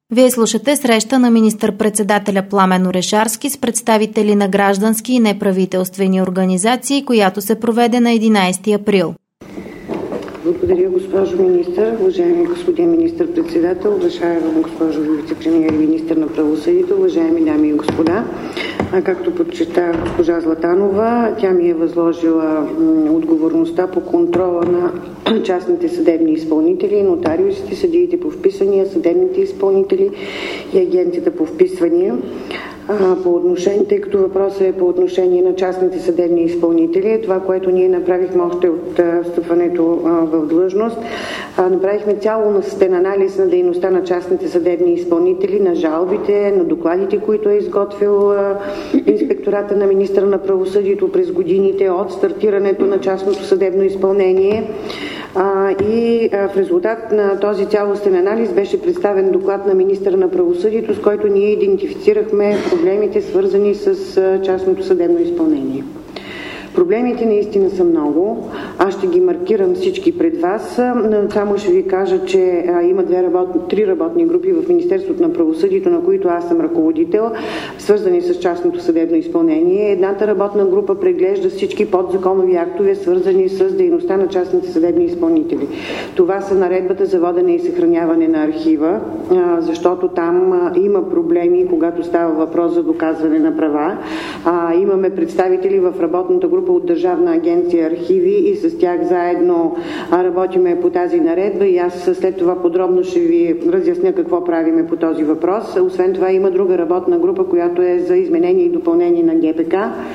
Вие слушате среща на министър-председателя Пламен Орешарски с представители на граждански и неправителствени организации, която се проведе на 11 април. Благодаря, госпожо министър. Уважаеми господин министър-председател, уважаема госпожо вице-премиер и министър на правосъдието, уважаеми дами и господа. Както подчерта госпожа Златанова, тя ми е възложила отговорността по контрола на частните съдебни изпълнители, нотариусите, съдиите по вписвания, съдебните изпълнители и агенцията по вписвания. Тъй като въпросът е по отношение на частните съдебни изпълнители, това, което ние направихме още от встъпването в длъжност, направихме цялостен анализ на дейността на частните съдебни изпълнители, на жалбите, на докладите, които е изготвил инспектората на министъра на правосъдието през годините от стартирането на частното съдебно изпълнение. И в резултат на този цялостен анализ беше представен доклад на министъра на правосъдието, с който ние идентифицирахме проблемите, свързани с частното съдебно изпълнение. Проблемите наистина са много. Аз ще ги маркирам всички пред вас. Само ще ви кажа, че има три работни групи в Министерството на правосъдието, на които аз съм ръководител, свързани с частното съдебно изпълнение. Едната работна група преглежда всички подзаконови актове, свързани с дейността на частните съдебни изпълнители. Това са наредбата за водене и съхраняване на архива, защото там има проблеми, когато става въпрос за доказване на права. Имаме представители в работната група от Държавна агенция архиви и с тях заедно работиме по тази наредба и аз след това подробно ще ви разясня какво правиме по този въпрос. Освен това има друга работна група, която е за изменение и допълнение на ГПК.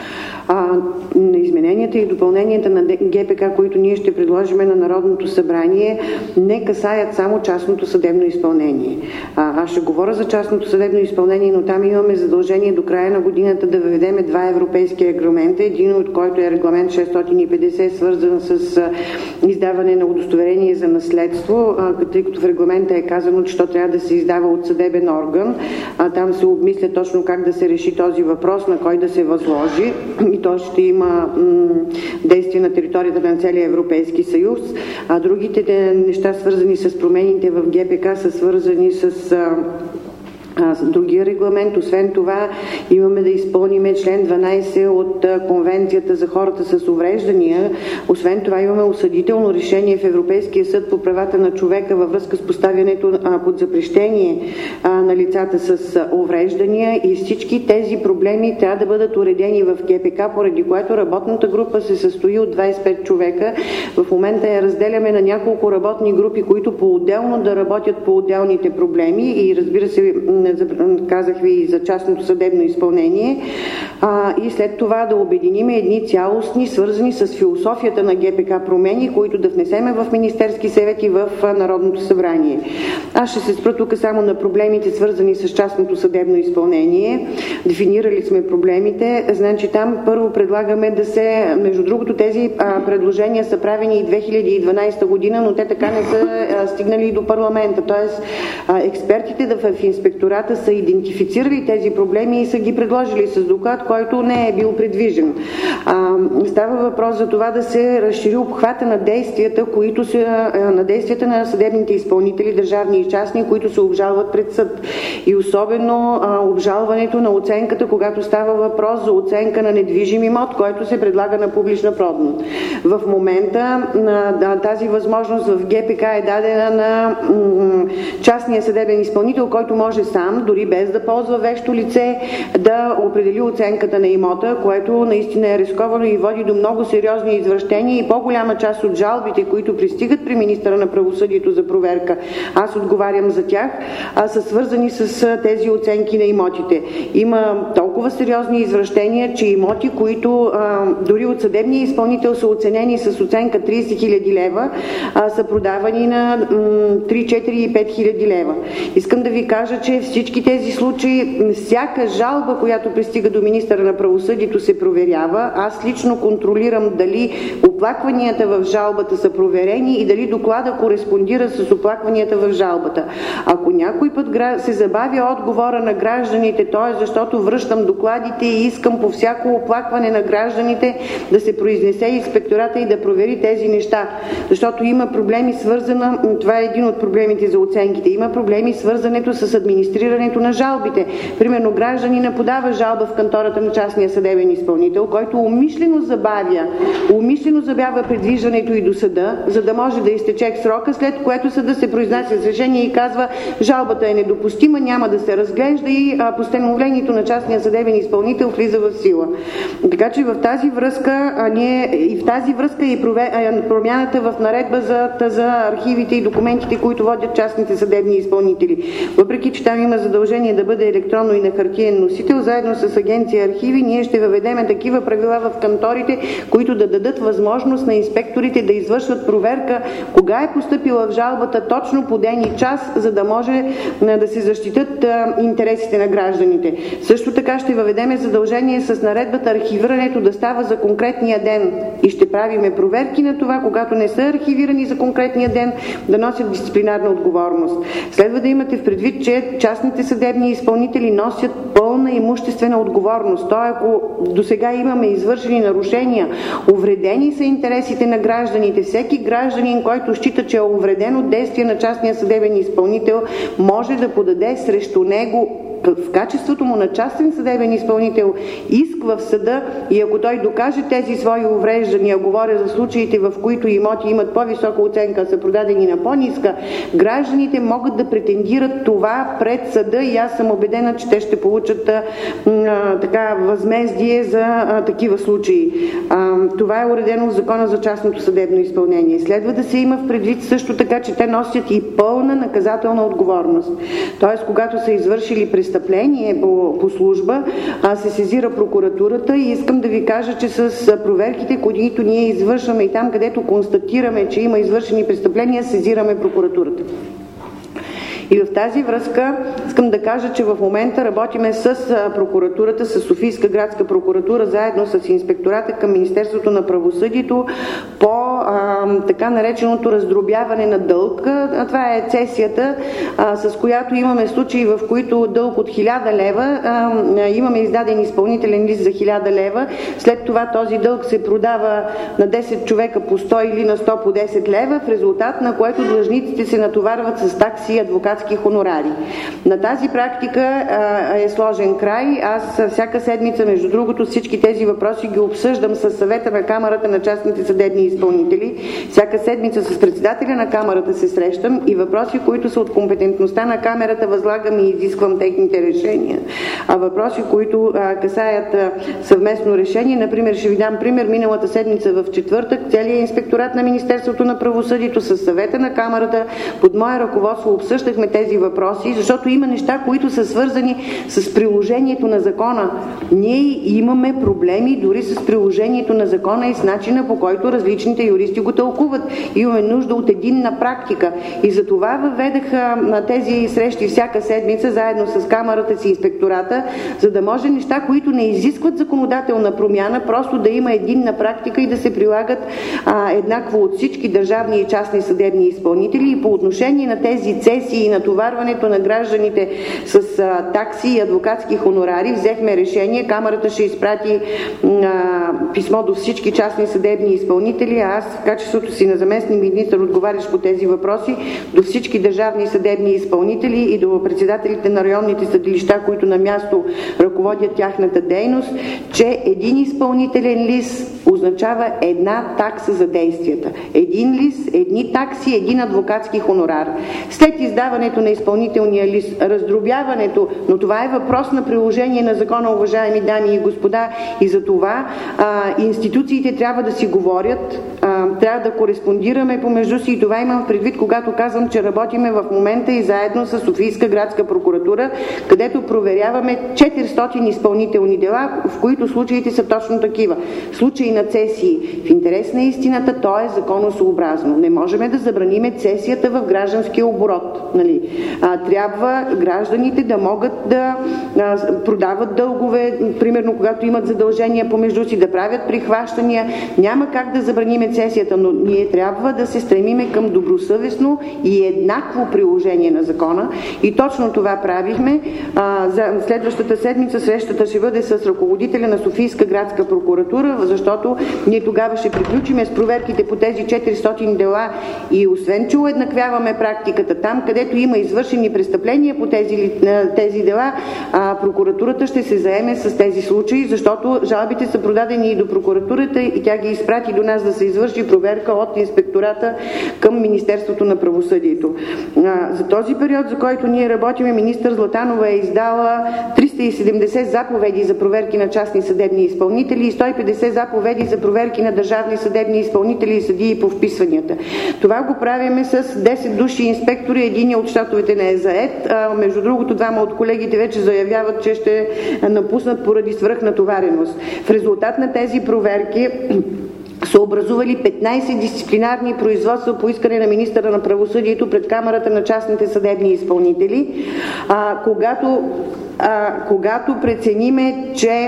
Измененията и допълненията на ГПК, които ние ще предложим на Народното събрание, не касаят само частното съдебно изпълнение. Аз ще говоря за частното съдебно изпълнение, но там имаме задължение до края на годината да въведем два европейски регламента, един от който е регламент 650, свързан с издаване на удостоверение за наследство, тъй като в регламента е казано, че то трябва да се издава от съдебен орган. Там се обмисля точно как да се реши този въпрос, на кой да се възложи. И то ще има действие на територията на целия Европейски съюз. Другите неща, свързани с промените в ГПК, са свързани с другия регламент. Освен това, имаме да изпълним член 12 от Конвенцията за хората с увреждания. Освен това, имаме осъдително решение в Европейския съд по правата на човека във връзка с поставянето под запрещение на лицата с увреждания и всички тези проблеми трябва да бъдат уредени в ГПК, поради което работната група се състои от 25 човека. В момента я разделяме на няколко работни групи, които по-отделно да работят по отделните проблеми и, разбира се, казах ви и за частното съдебно изпълнение, и след това да обединим едни цялостни, свързани с философията на ГПК промени, които да внесеме в Министерски съвет и в Народното събрание. Аз ще се спра тук само на проблемите, свързани с частното съдебно изпълнение. Дефинирали сме проблемите. Значи там първо предлагаме да се, между другото, тези предложения са правени и 2012 година, но те така не са стигнали и до парламента. Тоест, експертите в инспектората са идентифицирали тези проблеми и са ги предложили с доклад, който не е бил предвижен. Става въпрос за това да се разшири обхвата на действията, на съдебните изпълнители, държавни и частни, които се обжалват пред съд. И особено обжалването на оценката, когато става въпрос за оценка на недвижим имот, който се предлага на публична продан. В момента тази възможност в ГПК е дадена на частния съдебен изпълнител, който може сам, дори без да ползва вещо лице, да определи оценката на имота, което наистина е рисковано и води до много сериозни извращения и по-голяма част от жалбите, които пристигат при министъра на правосъдието за проверка, аз отговарям за тях, са свързани с тези оценки на имотите. Има толкова сериозни извращения, че имоти, които дори от съдебния изпълнител са оценени с оценка 30 000 лева, са продавани на 3, 4 и 5 000 лева. Искам да ви кажа, че всички тези случаи, всяка жалба, която пристига до министъра на правосъдието, се проверява. Аз лично контролирам дали оплакванията в жалбата са проверени и дали доклада кореспондира с оплакванията в жалбата. Ако някой път се забавя отговора на гражданите, т.е. защото връщам докладите и искам по всяко оплакване на гражданите да се произнесе инспектората и да провери тези неща. Защото има проблеми свързана, това е един от проблемите за оценките, има проблеми свързането с администрирането на жалбите. Примерно гражданина подава жалба в кантората на частния съдебен изпълнител, който умишлено забавя предвиждането и до съда, за да може да изтече срока, след което съда се произнася с решение и казва: жалбата е недопустима, няма да се разглежда и постановлението на частния съдебен изпълнител влиза в сила. Така че в тази връзка и промяната в наредба за архивите и документите, които водят частните съдебни изпълнители. Въпреки че там има задължение да бъде електронно и на хартиен носител, заедно с агенция архиви ние ще въведем такива правила в канторите, които да дадат възможност на инспекторите да извършват проверка кога е постъпила в жалбата точно по ден и час, за да може да се защитят интересите на гражданите. Също така ще въведем задължение с наредбата архивирането да става за конкретния ден и ще правиме проверки на това, когато не са архивирани за конкретния ден, да носят дисциплинарна отговорност. Следва да имате в предвид, че частните съдебни изпълнители носят пълна имуществена отговорност. То ако до сега имаме извършени нарушения, увредени са интересите на гражданите, всеки гражданин, който счита, че е увреден от действия на частния съдебен изпълнител, може да подаде срещу него в качеството му на частен съдебен изпълнител иск в съда и ако той докаже тези свои увреждания, говоря за случаите, в които имоти имат по-висока оценка, са продадени на по-ниска, гражданите могат да претендират това пред съда и аз съм убедена, че те ще получат възмездие за такива случаи. Това е уредено в Закона за частното съдебно изпълнение. Следва да се има в предвид също така, че те носят и пълна наказателна отговорност. Тоест, когато са извършили престъпление по служба, се сезира прокуратурата и искам да ви кажа, че с проверките, които ние извършваме и там, където констатираме, че има извършени престъпления, сезираме прокуратурата. И в тази връзка искам да кажа, че в момента работиме с прокуратурата, с Софийска градска прокуратура, заедно с инспектората към Министерството на правосъдието по така нареченото раздробяване на дълг. Това е цесията, с която имаме случаи, в които дълг от 1000 лева, имаме издаден изпълнителен лист за 1000 лева, след това този дълг се продава на 10 човека по 100 или на 100 по 10 лева, в резултат на което длъжниците се натоварват с такси и адвокатски хонорари. На тази практика е сложен край. Аз всяка седмица, между другото, всички тези въпроси ги обсъждам с съвета на Камарата на частните съдебни изпълнители. Всяка седмица с председателя на Камарата се срещам и въпроси, които са от компетентността на Камерата, възлагам и изисквам техните решения. А въпроси, които касаят съвместно решение, например, ще ви дам пример, миналата седмица в четвъртък целият инспекторат на Министерството на правосъдието с съвета на Камарата под мое ръководство обсъждахме тези въпроси, защото има неща, които са свързани с приложението на закона. Ние имаме проблеми дори с приложението на закона и с начина, по който различните юристи го тълкуват. Имаме нужда от единна практика. И за това въведаха на тези срещи всяка седмица, заедно с Камарата си инспектората, за да може неща, които не изискват законодателна промяна, просто да има единна практика и да се прилагат еднакво от всички държавни и частни съдебни изпълнители. И по отношение на тези цесии и натоварването на гражданите с такси и адвокатски хонорари, взехме решение. Камарата ще изпрати писмо до всички частни съдебни изпълнители, а аз в качеството си на заместник министър, отговарящ по тези въпроси, до всички държавни съдебни изпълнители и до председателите на районните съдилища, които на място ръководят тяхната дейност, че един изпълнителен лист означава една такса за действията. Един лист, едни такси, един адвокатски хонорар. След издаването на изпълнителния лист, раздробяването, но това е въпрос на приложение на закона, уважаеми дами и господа, и за това институциите трябва да си говорят трябва да кореспондираме помежду си и това имам предвид, когато казвам, че работиме в момента и заедно с Софийска градска прокуратура, където проверяваме 400 изпълнителни дела, в които случаите са точно такива. Случаи на цесии. В интерес на истината, то е законосъобразно. Не можем да забраниме цесията в гражданския оборот. Нали? Трябва гражданите да могат да продават дългове, примерно когато имат задължения помежду си, да правят прихващания. Няма как да забраниме цесията, но ние трябва да се стремиме към добросъвестно и еднакво приложение на закона. И точно това правихме. За следващата седмица срещата ще бъде с ръководителя на Софийска градска прокуратура, защото ние тогава ще приключиме с проверките по тези 400 дела и освен, че уеднаквяваме практиката там, където има извършени престъпления по тези дела, прокуратурата ще се заеме с тези случаи, защото жалбите са продадени и до прокуратурата и тя ги изпрати до нас да се извърши проверка от инспектората към Министерството на правосъдието. За този период, за който ние работиме, министър Златанова е издала 370 заповеди за проверки на частни съдебни изпълнители и 150 заповеди за проверки на държавни съдебни изпълнители и съдии по вписванията. Това го правиме с 10 души инспектори, един от щатовете не е заед. Между другото, двама от колегите вече заявяват, че ще напуснат поради свръхнатовареност. В резултат на тези проверки са образували 15 дисциплинарни производства по искане на министъра на правосъдието пред Камарата на частните съдебни изпълнители, когато прецениме, че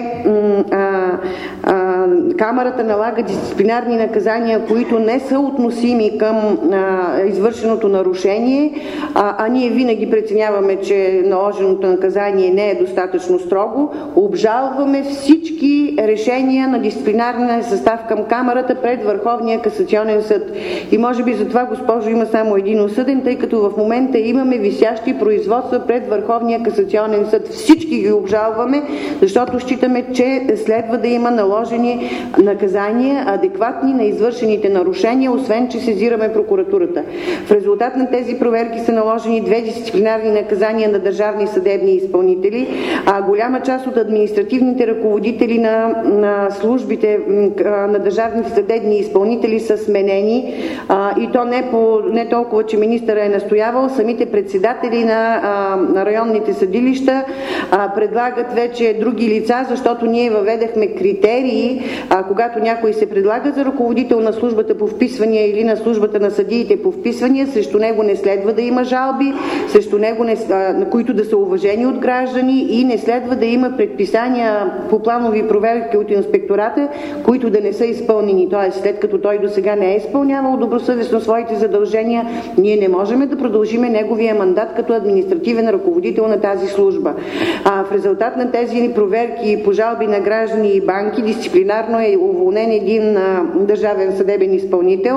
Камарата налага дисциплинарни наказания, които не са относими към извършеното нарушение, а ние винаги преценяваме, че наложеното наказание не е достатъчно строго, обжалваме всички решения на дисциплинарния състав към Камарата пред Върховния касационен съд. И може би за това, госпожо, има само един осъден, тъй като в момента имаме висящи производства пред Върховния касационен съд. Всички ги обжалваме, защото считаме, че следва да има наложени наказания, адекватни на извършените нарушения, освен че сезираме прокуратурата. В резултат на тези проверки са наложени 2 дисциплинарни наказания на държавни съдебни изпълнители, а голяма част от административните ръководители на службите на държавните съдебни изпълнители са сменени, и то не толкова, че министъра е настоявал, самите председатели на районните съдилища предлагат вече други лица, защото ние въведахме критерии, когато някой се предлага за ръководител на службата по вписвания или на службата на съдиите по вписвания, срещу него не следва да има жалби, срещу него които да са уважени от граждани и не следва да има предписания по планови проверки от инспектората, които да не са изпълнени. Тоест, след като той до сега не е изпълнявал добросъвестно своите задължения, ние не можем да продължиме неговия мандат като административен ръководител на тази служба. В резултат на тези проверки по жалби на граждани и банки, дисциплинарно е уволнен един държавен съдебен изпълнител,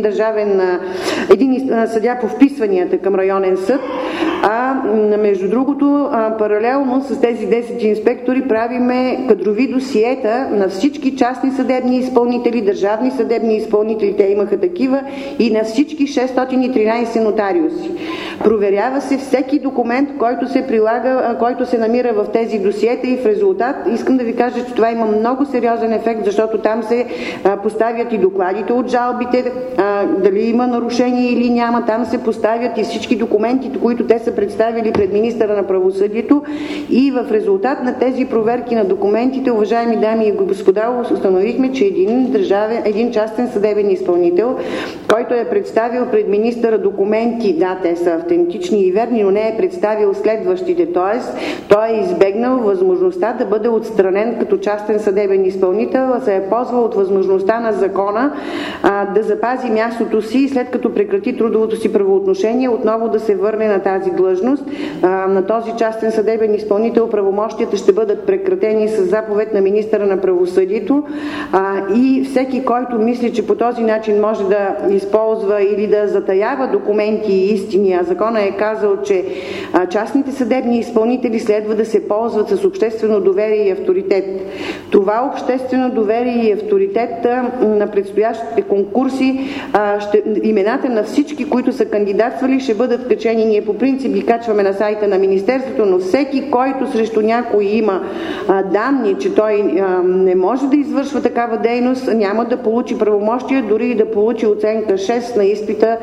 един съдия по вписванията към районен съд, между другото, паралелно с тези 10 инспектори правиме кадрови досиета на всички частни съдебни изпълнители, държавни съдебни изпълнители, те имаха такива, и на всички 613 нотариуси. Проверява се всеки документ, който се прилага, който се намира в тези досиета, и в резултат искам да ви кажа, че това има много сериозен ефект, защото там се поставят и докладите от жалбите, дали има нарушение или няма, там се поставят и всички документи, които те са представили пред министъра на правосъдието, и в резултат на тези проверки на документите, уважаеми дами и господа, установихме, че един частен съдебен изпълнител, който е представил пред министъра документи, да, те са автентични и верни, но не е представил следващите, т.е. той е избегнал възможността да бъде отстранен като частен съдебен изпълнител, се е ползвал от възможността на закона да запази мястото си и след като прекрати трудовото си правоотношение, отново да се върне на тази длъжност. На този частен съдебен изпълнител правомощията ще бъдат прекратени с заповед на министъра на правосъдието, и всеки, който мисли, че по този начин може да използва или да затаява документи и истини, а закона е казал, че частните съдебни изпълнители следва да се ползват с обществено доверие и авторитет. Това обществено доверие и авторитет на предстоящите конкурси, имената на всички, които са кандидатствали, ще бъдат качени. Ние по принцип ги качваме на сайта на Министерството, но всеки, който срещу някой има данни, че той не може да извършва такава дейност, няма да получи правомощия, дори и да получи оценка 6 на изпита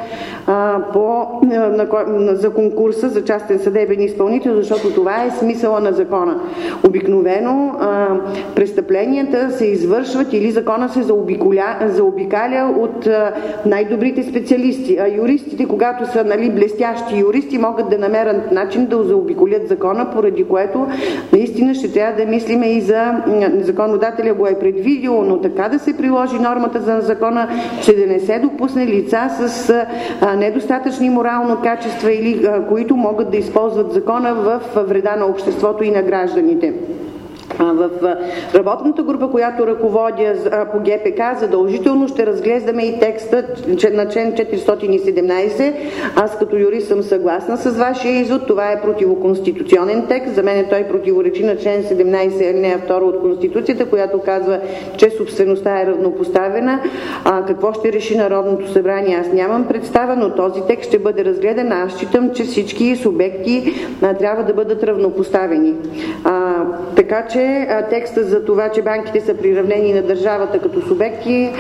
за конкурса за частен съдебен изпълнител, защото това е смисъла на закона. Обикновено престъпленията се извършват или закона се заобикаля от най-добрите специалисти. А юристите, когато са блестящи юристи, могат да намерят начин да заобиколят закона, поради което наистина ще трябва да мислиме и за законодателя го е предвидил, но така да се приложи нормата за закона, че да не се допусне лица с недостатъчни морално качества или които могат да използват закона в вреда на обществото и на гражданите. В работната група, която ръководя по ГПК, задължително ще разглеждаме и текста на член 417. Аз като юрист съм съгласна с вашия извод. Това е противоконституционен текст. За мен той противоречи на член 17 алинея 2 от Конституцията, която казва, че собствеността е равнопоставена. Какво ще реши Народното събрание? Аз нямам представа, но този текст ще бъде разгледан. Аз считам, че всички субекти трябва да бъдат равнопоставени. Така че текста за това, че банките са приравнени на държавата като субекти,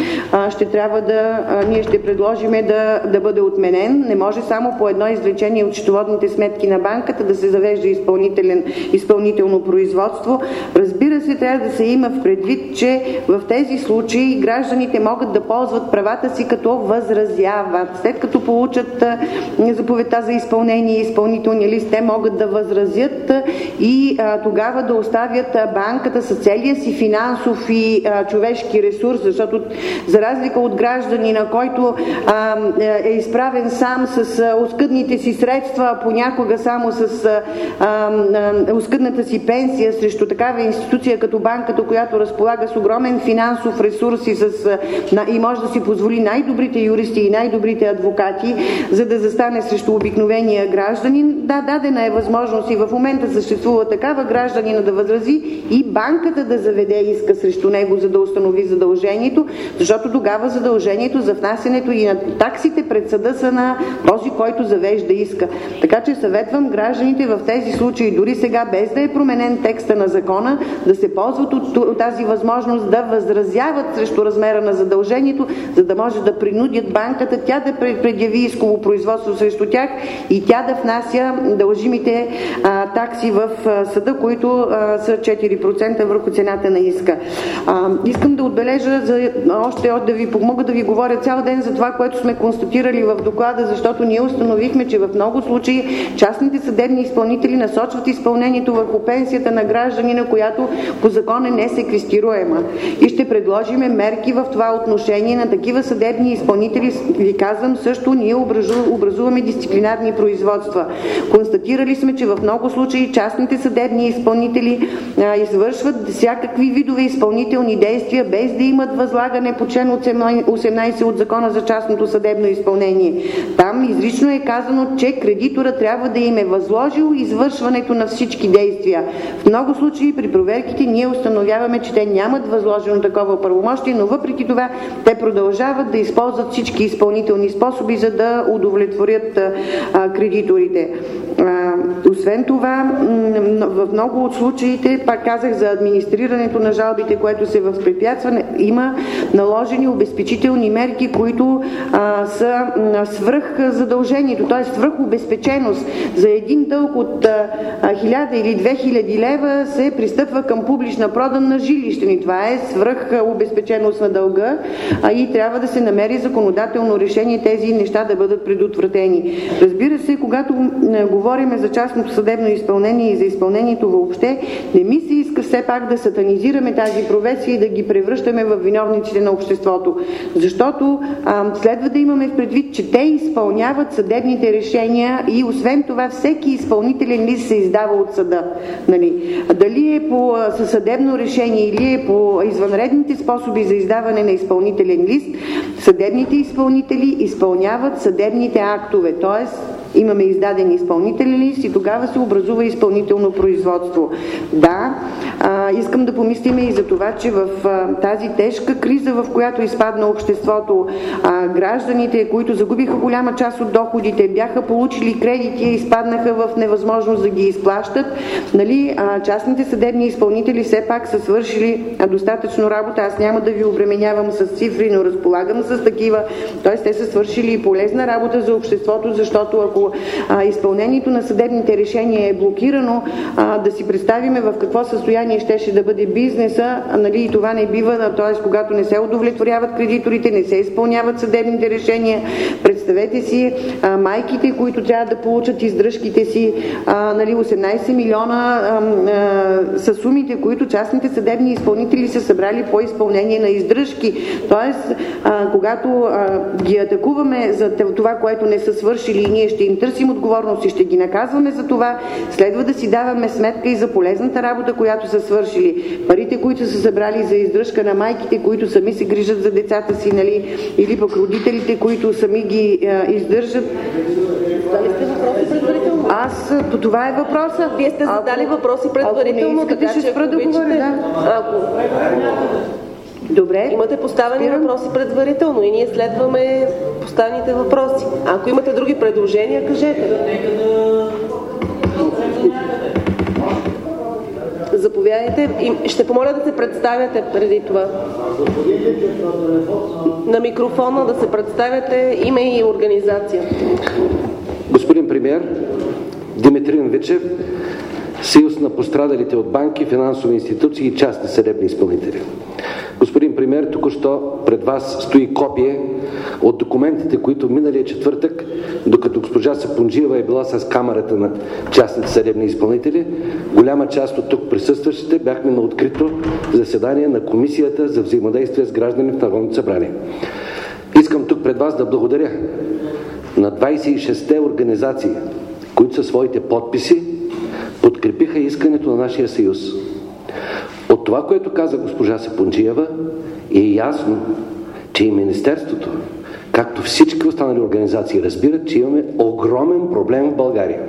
ние ще предложим да бъде отменен. Не може само по едно извлечение от счетоводните сметки на банката да се завежда изпълнително производство. Разбира се, трябва да се има в предвид, че в тези случаи гражданите могат да ползват правата си като възразяват. След като получат заповедта за изпълнение и изпълнителния лист, те могат да възразят и тогава да оставят банката с целия си финансов и човешки ресурс, защото за разлика от гражданина, който е изправен сам с оскъдните си средства, понякога само с оскъдната си пенсия срещу такава институция като банката, която разполага с огромен финансов ресурс и може да си позволи най-добрите юристи и най-добрите адвокати, за да застане срещу обикновения гражданин. Да, дадена е възможност и в момента съществува такава, гражданина да възрази и банката да заведе иска срещу него, за да установи задължението, защото тогава задължението за внасянето и на таксите пред съда са на този, който завежда иска. Така че съветвам гражданите в тези случаи, дори сега, без да е променен текста на закона, да се ползват от тази възможност да възразяват срещу размера на задължението, за да може да принудят банката тя да предяви исково производство срещу тях и тя да внася дължимите такси в съда, които са 4% върху цената на иска. Искам да отбележа, мога да ви говоря цял ден за това, което сме констатирали в доклада, защото ние установихме, че в много случаи частните съдебни изпълнители насочват изпълнението върху пенсията на гражданина, която по закон е несеквестируема. И ще предложиме мерки в това отношение на такива съдебни изпълнители. Ви казвам също, ние образуваме дисциплинарни производства. Констатирали сме, че в много случаи частните съдебни изпълнители извършват всякакви видове изпълнителни действия, без да имат възлагане по член 18 от Закона за частното съдебно изпълнение. Там изрично е казано, че кредитора трябва да им е възложил извършването на всички действия. В много случаи при проверките ние установяваме, че те нямат възложено такова правомощие, но въпреки това те продължават да използват всички изпълнителни способи, за да удовлетворят кредиторите. Освен това, в много от случаите, пак казах за администрирането на жалбите, което се възпрепятства, има наложени обезпечителни мерки, които са свръх задължението, т.е. свръх обезпеченост. За един дълг от 1000 или 2000 лева се пристъпва към публична продан на жилищни. Това е свръх обезпеченост на дълга и трябва да се намери законодателно решение тези неща да бъдат предотвратени. Разбира се, когато говорим за частното съдебно изпълнение и за изпълнението въобще, не ми се иска все пак да сатанизираме тази професия и да ги превръщаме в виновниците на обществото. Защото следва да имаме в предвид, че те изпълняват съдебните решения и освен това всеки изпълнителен лист се издава от съда. Дали е по съдебно решение или е по извънредните способи за издаване на изпълнителен лист, съдебните изпълнители изпълняват съдебните актове, т.е. имаме издаден изпълнителен лист и тогава се образува изпълнително производство. Да, искам да помислим и за това, че в тази тежка криза, в която изпадна обществото, гражданите, които загубиха голяма част от доходите, бяха получили кредити и изпаднаха в невъзможност да ги изплащат, нали, частните съдебни изпълнители все пак са свършили достатъчно работа. Аз няма да ви обременявам с цифри, но разполагам с такива. Т.е. те са свършили и полезна работа за обществото, защото ако изпълнението на съдебните решения е блокирано, да си представиме в какво състояние щеше да бъде бизнеса, нали, и това не бива, т.е. когато не се удовлетворяват кредиторите, не се изпълняват съдебните решения. Представете си майките, които трябва да получат издръжките си, нали, 18 милиона са сумите, които частните съдебни изпълнители са събрали по изпълнение на издръжки. Тоест, когато ги атакуваме за това, което не са свършили и ние ще им търсим отговорност и ще ги наказваме за това, следва да си даваме сметка и за полезната работа, която са свършили. Парите, които са събрали за издръжка на майките, които сами се грижат за децата си, нали, или пък родителите, които сами ги издържат. Задали сте въпроси предварително? Това е въпроса. Вие сте задали въпроси предварително, така че ще спра да говоря, да. Добре. Имате поставени въпроси предварително и ние следваме поставените въпроси. Ако имате други предложения, кажете. Заповядайте. Ще помоля да се представяте преди това. На микрофона да се представяте име и организация. Господин премиер, Димитрин Вичев, Съюз на пострадалите от банки, финансови институции и частни съдебни изпълнители. Господин премиер, току-що пред вас стои копие от документите, които миналия четвъртък, докато госпожа Сапунджиева е била с камерата на частните съдебни изпълнители, голяма част от тук присъстващите бяхме на открито заседание на Комисията за взаимодействие с граждани в Народното събрание. Искам тук пред вас да благодаря на 26-те организации, които със своите подписи подкрепиха искането на нашия съюз. От това, което каза госпожа Сапунджиева, е ясно, че и Министерството, както всички останали организации, разбират, че имаме огромен проблем в България.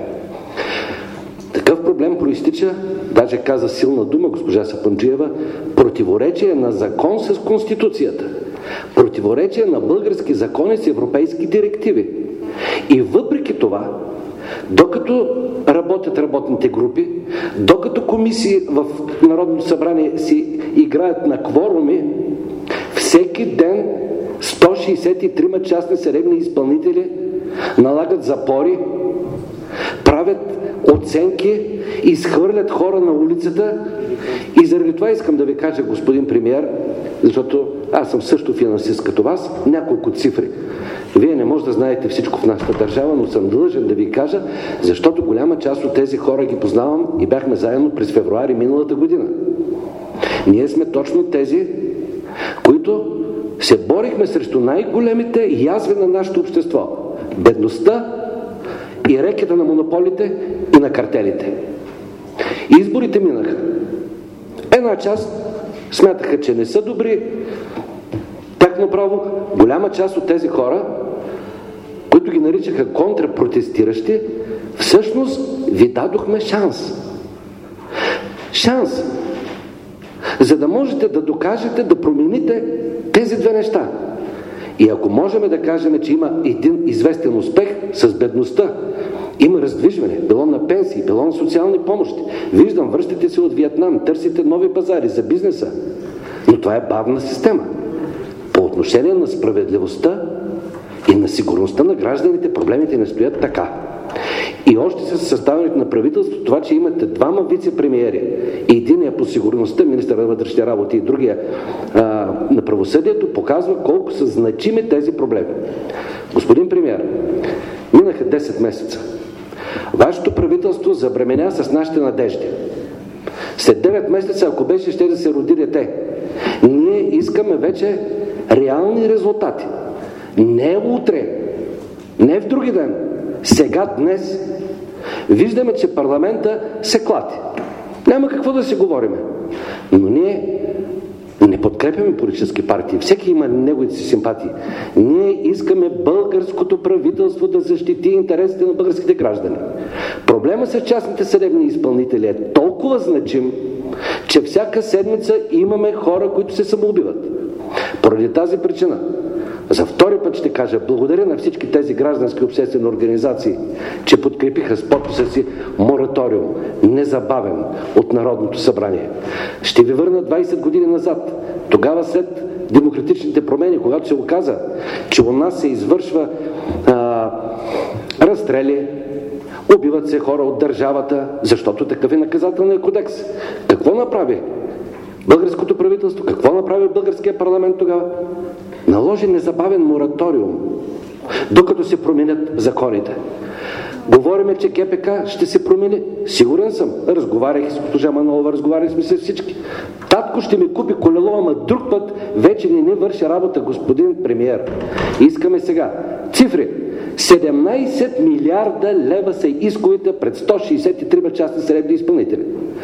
Такъв проблем проистича, даже каза силна дума госпожа Сапунджиева, противоречие на закон с Конституцията, противоречие на български закони с европейски директиви. И въпреки това, докато работят работните групи, докато комисии в Народното събрание си играят на кворуми, всеки ден 163 частни съдебни изпълнители налагат запори, правят оценки, изхвърлят хора на улицата. И заради това искам да ви кажа, господин премиер, защото аз съм също финансист като вас, няколко цифри. Вие не може да знаете всичко в нашата държава, но съм длъжен да ви кажа, защото голяма част от тези хора ги познавам и бяхме заедно през февруари миналата година. Ние сме точно тези, които се борихме срещу най-големите язви на нашето общество. Бедността и рекета на монополите и на картелите. Изборите минаха. Една част смятаха, че не са добри. Тяхно право, голяма част от тези хора, които ги наричаха контрапротестиращи, всъщност ви дадохме шанс. Шанс, за да можете да докажете, да промените тези две неща. И ако можем да кажем, че има един известен успех с бедността, има раздвижване, било на пенсии, било на социални помощи. Виждам, връщате се от Виетнам, търсите нови пазари за бизнеса. Но това е бавна система. По отношение на справедливостта и на сигурността на гражданите, проблемите не стоят така. И още с съставянето на правителството, това, че имате двама вице-премиери, и единия по сигурността, министър на вътрешните работи, и другия на правосъдието, показва колко са значими тези проблеми. Господин премиер, минаха 10 месеца. Вашето правителство забременя с нашите надежди. След 9 месеца, ако беше, ще да се роди дете. Ние искаме вече реални резултати. Не утре, не в други ден. Сега, днес, виждаме, че парламента се клати. Няма какво да си говориме. Но ние не подкрепяме подкрепяме политически партии. Всеки има неговите си симпатии. Ние искаме българското правителство да защити интересите на българските граждани. Проблема с частните съдебни изпълнители е толкова значим, че всяка седмица имаме хора, които се самоубиват. Поради тази причина, за втори път ще кажа, благодаря на всички тези граждански обществени организации, че подкрепиха с подписа си мораториум, незабавен от Народното събрание. Ще ви върна 20 години назад. Тогава след демократичните промени, когато се оказа, че у нас се извършва разстрели, убиват се хора от държавата, защото такъв е наказателният кодекс. Какво направи българското правителство? Какво направи българския парламент тогава? Наложи незабавен мораториум, докато се променят законите. Говориме, че ГПК ще се промени. Сигурен съм. Разговарях с госпожа Манолова, разговарях сме с всички. Татко ще ми купи колело, ама друг път вече не върши работа, господин премиер. Искаме сега цифри. 17 милиарда лева са исковете пред 163 частни съдебни изпълнители.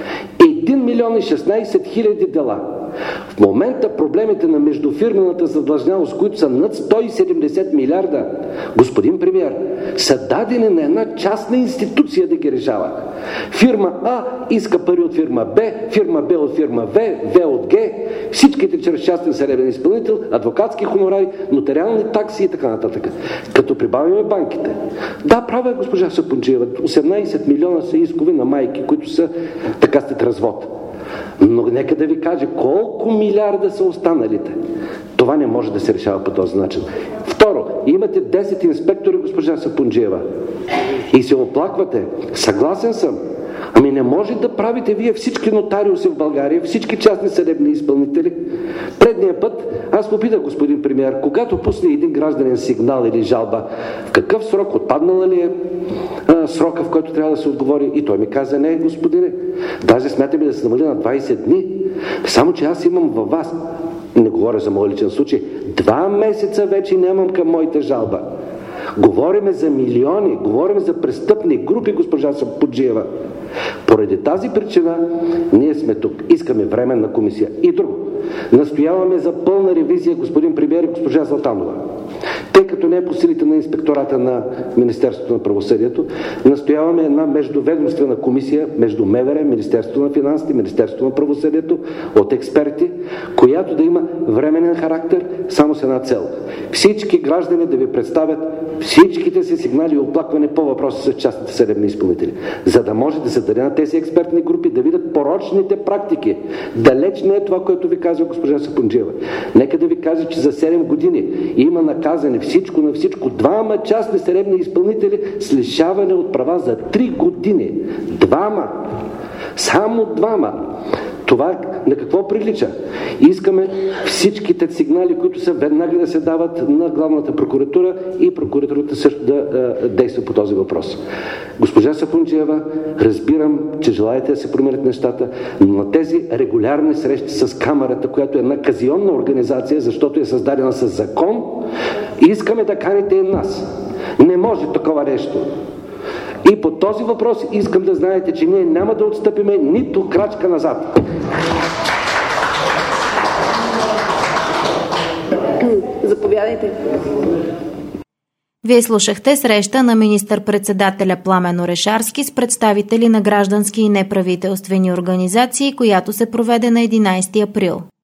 1 милион и 16 хиляди дела. В момента проблемите на междуфирмената задлъжнялост, които са над 170 милиарда, господин премиер, са дадени на една частна институция да ги решава. Фирма А иска пари от фирма Б, фирма Б от фирма В, В от Г, всичките чрез частен съдебен изпълнител, адвокатски хонорари, нотариални такси и така нататък. Като прибавиме банките. Да, права е госпожа Сапунджиева, 18 милиона са искови на майки, които са така след развод. Но нека да ви кажа колко милиарда са останалите. Това не може да се решава по този начин. Второ, имате 10 инспектори, госпожа Сапунджиева, и се оплаквате. Съгласен съм. Ами не може да правите вие всички нотариуси в България, всички частни съдебни изпълнители. Предния път аз попитах господин премиер, когато пусне един гражданин сигнал или жалба, в какъв срок, отпаднала ли е срока, в който трябва да се отговори? И той ми каза, не, господине, даже смятаме да се намали на 20 дни. Само че аз имам във вас, не говоря за мой личен случай, 2 месеца вече нямам към моята жалба. Говориме за милиони, говорим за престъпни групи, госпожа Сапунджиева. Поради тази причина ние сме тук. Искаме временна комисия. И друго. Настояваме за пълна ревизия, господин премиер и госпожа Златанова. Тъй като не е по силите на инспектората на Министерството на правосъдието, настояваме една междуведомствена комисия между МВР, Министерството на финансите, Министерството на правосъдието, от експерти, която да има временен характер само с една цел. Всички граждани да ви представят всичките си сигнали и оплакване по въпроса с частните съдебни изпълнители, за да може да се даде на тези експертни групи да видят порочните практики. Далеч не е това, което ви казва госпожа Сапунджиева. Нека да ви кажа, че за 7 години има наказани всичко на всичко 2 частни съдебни изпълнители с лишаване от права за 3 години. 2. Само 2. Това на какво прилича? Искаме всичките сигнали, които са веднага да се дават на главната прокуратура и прокуратурата също да действа по този въпрос. Госпожа Сапунджиева, разбирам, че желаете да се променят нещата, но на тези регулярни срещи с камерата, която е една казионна организация, защото е създадена с закон, искаме да каните и нас. Не може такова нещо. И по този въпрос искам да знаете, че ние няма да отстъпиме нито крачка назад. Заповядайте. Вие слушахте среща на министър-председателя Пламен Орешарски с представители на граждански и неправителствени организации, която се проведе на 11 април.